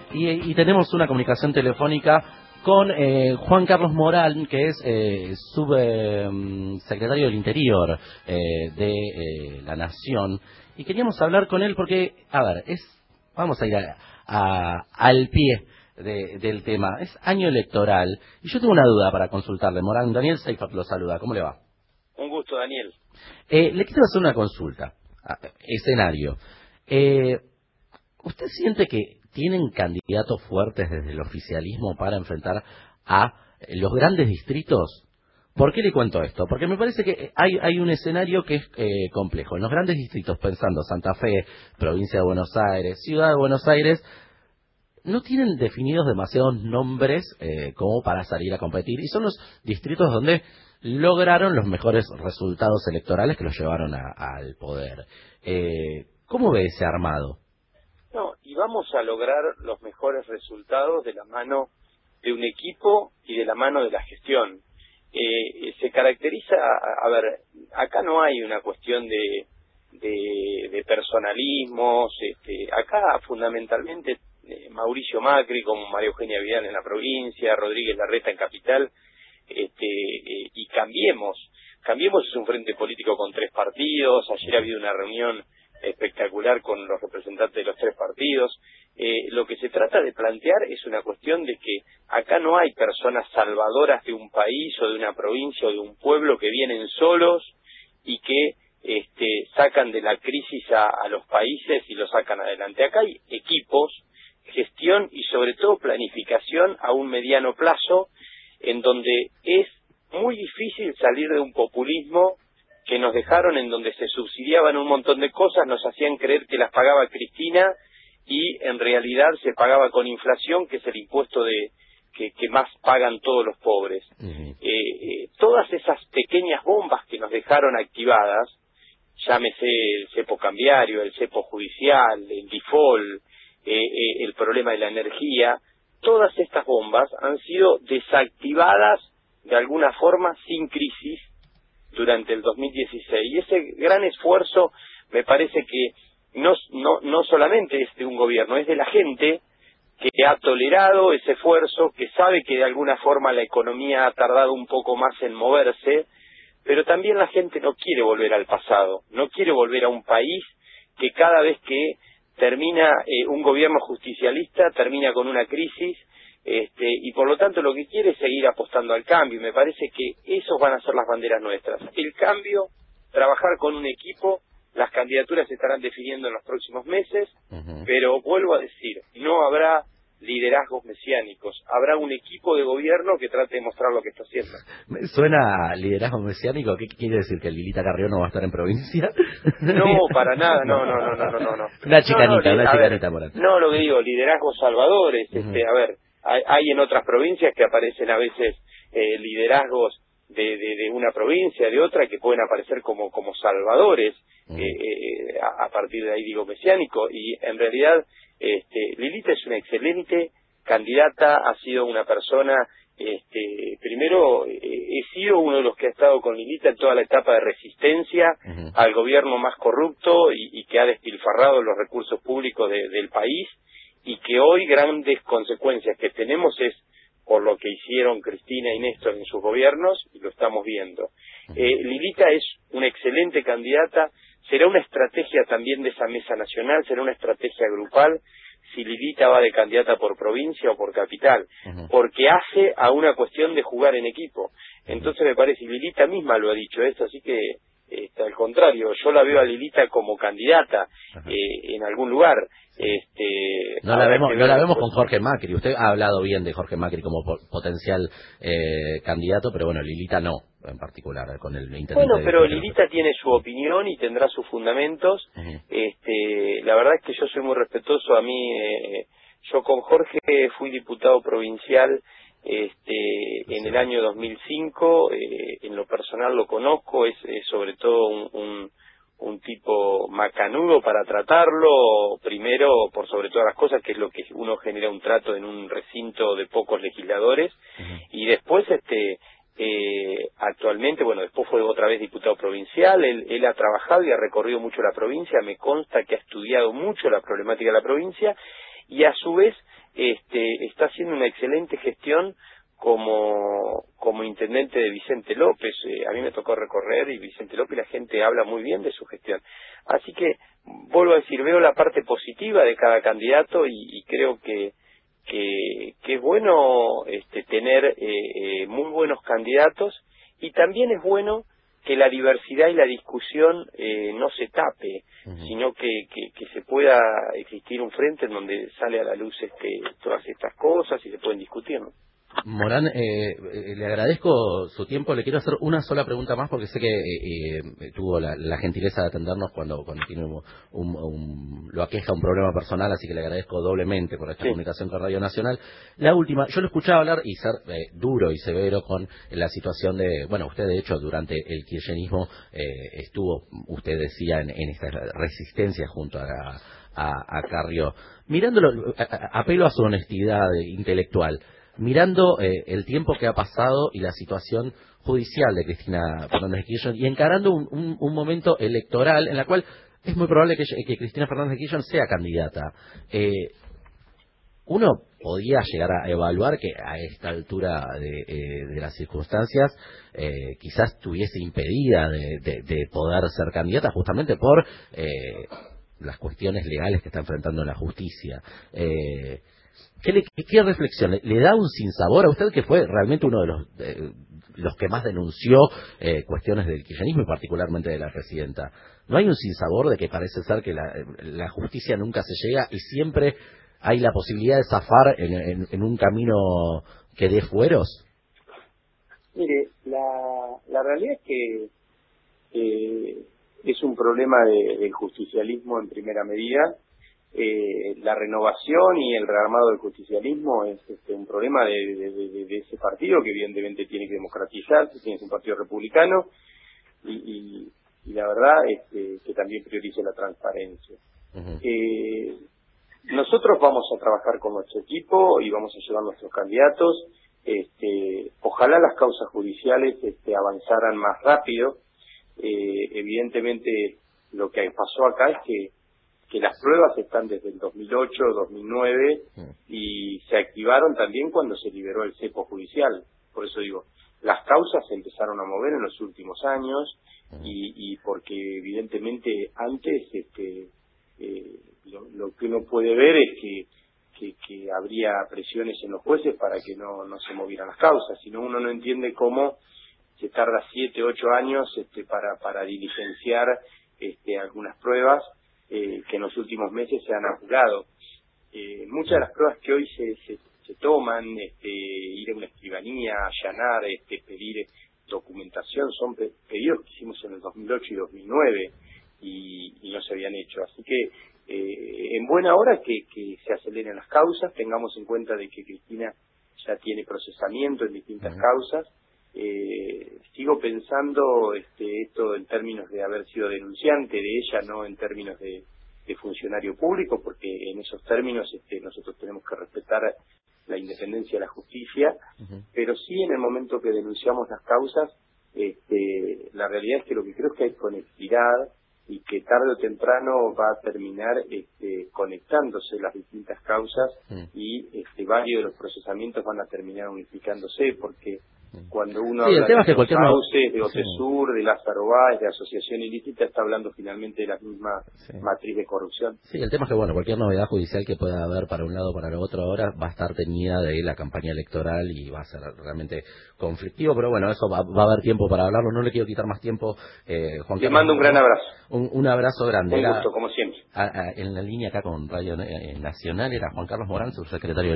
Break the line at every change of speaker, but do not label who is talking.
Y tenemos una comunicación telefónica con Juan Carlos Morán, que es subsecretario del Interior de la Nación. Y queríamos hablar con él porque, a ver, vamos a ir al pie del tema. Es año electoral. Y yo tengo una duda para consultarle. Morán, Daniel Seifert lo saluda. ¿Cómo le va?
Un gusto, Daniel.
Le quiero hacer una consulta. Escenario. ¿Usted siente que tienen candidatos fuertes desde el oficialismo para enfrentar a los grandes distritos? ¿Por qué le cuento esto? Porque me parece que hay un escenario que es complejo. En los grandes distritos, pensando Santa Fe, Provincia de Buenos Aires, Ciudad de Buenos Aires, no tienen definidos demasiados nombres como para salir a competir. Y son los distritos donde lograron los mejores resultados electorales que los llevaron al poder. ¿Cómo ve ese armado?
No, y vamos a lograr los mejores resultados de la mano de un equipo y de la mano de la gestión. Se caracteriza, a ver, acá no hay una cuestión de personalismos, acá fundamentalmente Mauricio Macri como María Eugenia Vidal en la provincia, Rodríguez Larreta en Capital, y Cambiemos es un frente político con 3 partidos. Ayer ha habido una reunión espectacular con los representantes de los 3 partidos. Lo que se trata de plantear es una cuestión de que acá no hay personas salvadoras de un país o de una provincia o de un pueblo que vienen solos y que sacan de la crisis a los países y los sacan adelante. Acá hay equipos, gestión y sobre todo planificación a un mediano plazo, en donde es muy difícil salir de un populismo que nos dejaron, en donde se subsidiaban un montón de cosas, nos hacían creer que las pagaba Cristina y en realidad se pagaba con inflación, que es el impuesto que más pagan todos los pobres. Todas esas pequeñas bombas que nos dejaron activadas, llámese el cepo cambiario, el cepo judicial, el default, el problema de la energía, todas estas bombas han sido desactivadas de alguna forma sin crisis durante el 2016, y ese gran esfuerzo me parece que no solamente es de un gobierno, es de la gente que ha tolerado ese esfuerzo, que sabe que de alguna forma la economía ha tardado un poco más en moverse, pero también la gente no quiere volver al pasado, no quiere volver a un país que cada vez que termina un gobierno justicialista termina con una crisis, y por lo tanto lo que quiere es seguir apostando al cambio, y me parece que esos van a ser las banderas nuestras. El cambio, trabajar con un equipo, las candidaturas se estarán definiendo en los próximos meses, pero vuelvo a decir, no habrá liderazgos mesiánicos, habrá un equipo de gobierno que trate de mostrar lo que está haciendo.
¿Suena liderazgo mesiánico? ¿Qué quiere decir? ¿Que Lilita Carrió no va a estar en provincia?
No, para nada, no.
Una chicanita, Morán.
No, lo que digo, liderazgos salvadores, a ver, hay en otras provincias que aparecen a veces liderazgos de una provincia, de otra, que pueden aparecer como salvadores, a partir de ahí digo mesiánico, y en realidad Lilita es una excelente candidata, ha sido una persona, primero he sido uno de los que ha estado con Lilita en toda la etapa de resistencia al gobierno más corrupto y que ha despilfarrado los recursos públicos del país, y que hoy grandes consecuencias que tenemos es por lo que hicieron Cristina y Néstor en sus gobiernos, y lo estamos viendo. Lilita es una excelente candidata, será una estrategia también de esa mesa nacional, será una estrategia grupal, si Lilita va de candidata por provincia o por capital, porque hace a una cuestión de jugar en equipo. Entonces me parece, y Lilita misma lo ha dicho esto, así que al contrario, yo la veo a Lilita como candidata en algún lugar.
No la vemos con Jorge Macri. Usted ha hablado bien de Jorge Macri como potencial candidato, pero bueno, Lilita no, en particular, con el intendente.
Bueno, pero Lilita tiene su opinión y tendrá sus fundamentos. La verdad es que yo soy muy respetuoso. A mí, yo con Jorge fui diputado provincial en el año 2005, en lo personal lo conozco, es sobre todo un tipo macanudo para tratarlo, primero por sobre todas las cosas, que es lo que uno genera un trato en un recinto de pocos legisladores, y después actualmente, bueno, después fue otra vez diputado provincial, él ha trabajado y ha recorrido mucho la provincia, me consta que ha estudiado mucho la problemática de la provincia, y a su vez está haciendo una excelente gestión como intendente de Vicente López. A mí me tocó recorrer y Vicente López, la gente habla muy bien de su gestión. Así que, vuelvo a decir, veo la parte positiva de cada candidato y creo que es bueno tener muy buenos candidatos, y también es bueno que la diversidad y la discusión no se tape, sino que se pueda existir un frente en donde sale a la luz todas estas cosas y se pueden discutir, ¿no?
Morán, le agradezco su tiempo. Le quiero hacer una sola pregunta más, porque sé que tuvo la gentileza de atendernos cuando tiene lo aqueja un problema personal, así que le agradezco doblemente por esta comunicación con Radio Nacional. La última, yo lo escuchaba hablar y ser duro y severo con la situación de, bueno, usted de hecho durante el kirchnerismo estuvo, usted decía, en esta resistencia junto a Carrió. Mirándolo, apelo a su honestidad intelectual. Mirando el tiempo que ha pasado y la situación judicial de Cristina Fernández de Kirchner, y encarando un momento electoral en la cual es muy probable que Cristina Fernández de Kirchner sea candidata, uno podía llegar a evaluar que a esta altura de las circunstancias quizás estuviese impedida de poder ser candidata, justamente por las cuestiones legales que está enfrentando la justicia. ¿Qué reflexión? ¿Le da un sinsabor a usted, que fue realmente uno de los que más denunció cuestiones del kirchnerismo y particularmente de la presidenta? ¿No hay un sinsabor de que parece ser que la justicia nunca se llega y siempre hay la posibilidad de zafar en un camino que dé fueros?
Mire, la realidad es que es un problema del justicialismo en primera medida. La renovación y el rearmado del justicialismo es un problema de ese partido, que evidentemente tiene que democratizarse, tiene un partido republicano y la verdad que también priorice la transparencia. Nosotros vamos a trabajar con nuestro equipo y vamos a llevar nuestros candidatos. Ojalá las causas judiciales avanzaran más rápido. Evidentemente lo que pasó acá es que las pruebas están desde el 2008, 2009 y se activaron también cuando se liberó el cepo judicial. Por eso digo, las causas se empezaron a mover en los últimos años y porque evidentemente antes lo que uno puede ver es que habría presiones en los jueces para que no se movieran las causas, sino uno no entiende cómo se tarda 7, 8 años para diligenciar algunas pruebas que en los últimos meses se han apurado. Muchas de las pruebas que hoy se toman, ir a una escribanía, allanar, pedir documentación, son pedidos que hicimos en el 2008 y 2009 y no se habían hecho. Así que en buena hora que se aceleren las causas. Tengamos en cuenta de que Cristina ya tiene procesamiento en distintas causas. Sigo pensando esto en términos de haber sido denunciante de ella, no en términos de funcionario público, porque en esos términos nosotros tenemos que respetar la independencia de la justicia, pero sí en el momento que denunciamos las causas, la realidad es que lo que creo es que hay conectividad y que tarde o temprano va a terminar conectándose las distintas causas y varios de los procesamientos van a terminar unificándose, porque cuando uno habla de cauces, de OTESUR, de Lázaro Báez, de asociación ilícita, está hablando finalmente de la misma matriz de corrupción.
Sí, el tema es que, bueno, cualquier novedad judicial que pueda haber para un lado o para el otro ahora va a estar teñida de la campaña electoral y va a ser realmente conflictivo, pero bueno, eso va a haber tiempo para hablarlo. No le quiero quitar más tiempo, Juan Carlos.
Le mando un gran abrazo.
Un abrazo grande.
Un gusto, como siempre.
En la línea acá con Radio Nacional era Juan Carlos Morán, subsecretario